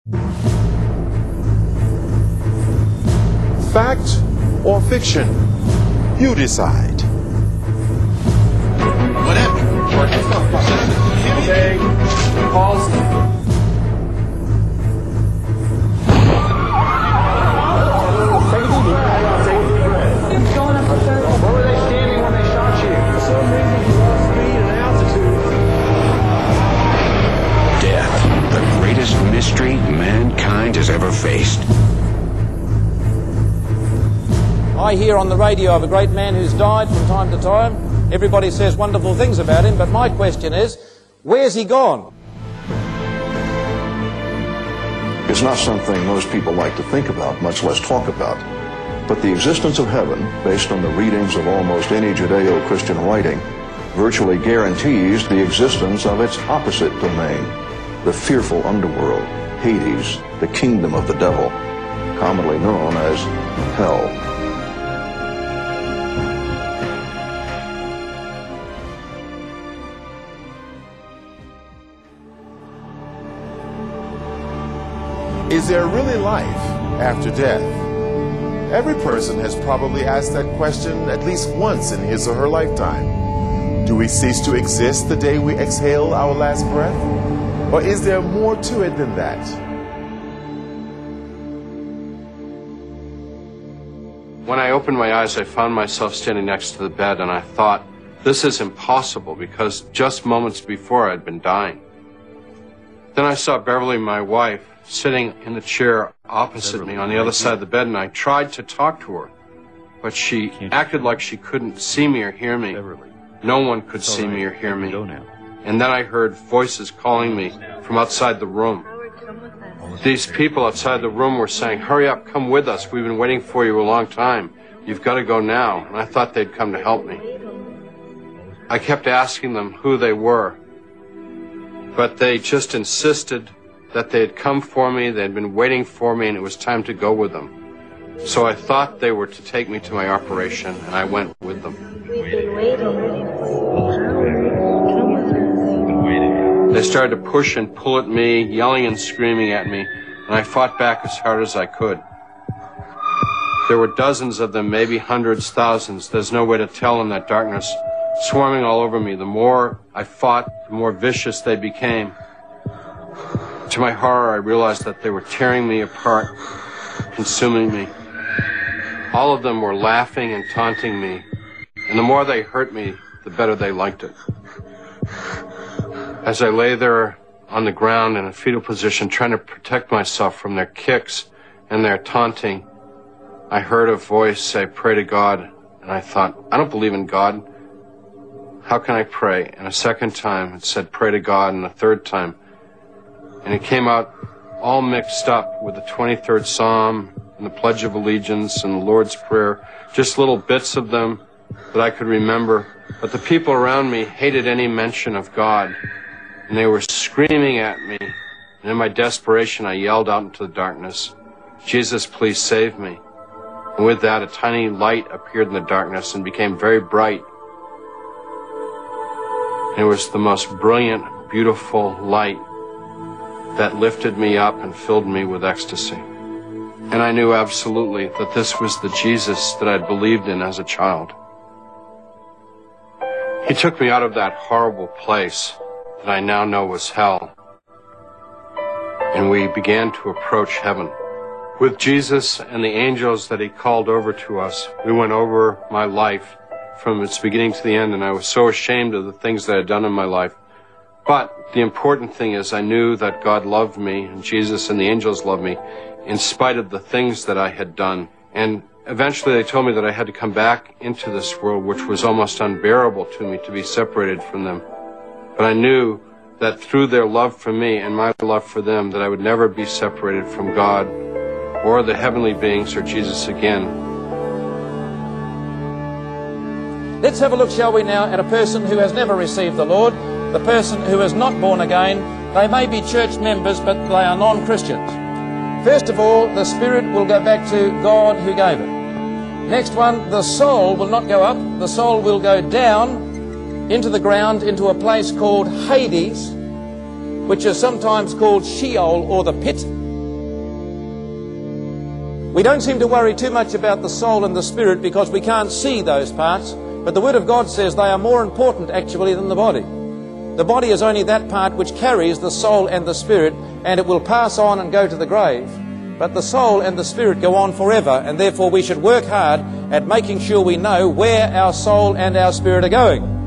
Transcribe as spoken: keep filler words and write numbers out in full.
Fact or fiction? You decide. Whatever. Okay, pause. Where were they standing when they shot you? For some reason, you lost speed and altitude. Death, the greatest mystery mankind has ever faced. I hear on the radio of a great man who's died from time to time. Everybody says wonderful things about him, but my question is, where's he gone? It's not something most people like to think about, much less talk about. But the existence of heaven, based on the readings of almost any Judeo-Christian writing, virtually guarantees the existence of its opposite domain, the fearful underworld, Hades, the kingdom of the devil, commonly known as hell. Is there really life after death? Every person has probably asked that question at least once in his or her lifetime. Do we cease to exist the day we exhale our last breath? Or is there more to it than that? When I opened my eyes, I found myself standing next to the bed, and I thought, this is impossible, because just moments before I'd been dying. Then I saw Beverly, my wife, sitting in the chair opposite me on the other side of the bed, and I tried to talk to her, but she acted like she couldn't see me or hear me. No one could see me or hear me. And then I heard voices calling me from outside the room. These people outside the room were saying, hurry up, come with us. We've been waiting for you a long time. You've got to go now. And I thought they'd come to help me. I kept asking them who they were, but they just insisted that they had come for me, they had been waiting for me, and it was time to go with them. So I thought they were to take me to my operation, and I went with them. They started to push and pull at me, yelling and screaming at me, and I fought back as hard as I could. There were dozens of them, maybe hundreds, thousands. There's no way to tell in that darkness, swarming all over me. The more I fought, the more vicious they became. To my horror, I realized that they were tearing me apart, consuming me. All of them were laughing and taunting me, and the more they hurt me, the better they liked it. As I lay there on the ground in a fetal position, trying to protect myself from their kicks and their taunting, I heard a voice say, pray to God, and I thought, I don't believe in God. How can I pray? And a second time, it said, pray to God, and a third time. And it came out all mixed up with the twenty-third Psalm and the Pledge of Allegiance and the Lord's Prayer, just little bits of them that I could remember. But the people around me hated any mention of God, and they were screaming at me. And in my desperation, I yelled out into the darkness, Jesus, please save me. And with that, a tiny light appeared in the darkness and became very bright. And it was the most brilliant, beautiful light that lifted me up and filled me with ecstasy. And I knew absolutely that this was the Jesus that I'd believed in as a child. He took me out of that horrible place that I now know was hell, and we began to approach heaven. With Jesus and the angels that he called over to us, we went over my life from its beginning to the end, and I was so ashamed of the things that I had done in my life. But the important thing is I knew that God loved me, and Jesus and the angels loved me, in spite of the things that I had done. And eventually they told me that I had to come back into this world, which was almost unbearable to me to be separated from them. But I knew that through their love for me and my love for them, that I would never be separated from God or the heavenly beings or Jesus again. Let's have a look, shall we now, at a person who has never received the Lord, the person who is not born again. They may be church members, but they are non-Christians. First of all, the spirit will go back to God who gave it. Next one, the soul will not go up. The soul will go down into the ground, into a place called Hades, which is sometimes called Sheol or the pit. We don't seem to worry too much about the soul and the spirit because we can't see those parts, but the Word of God says they are more important actually than the body. The body is only that part which carries the soul and the spirit, and it will pass on and go to the grave. But the soul and the spirit go on forever, and therefore we should work hard at making sure we know where our soul and our spirit are going.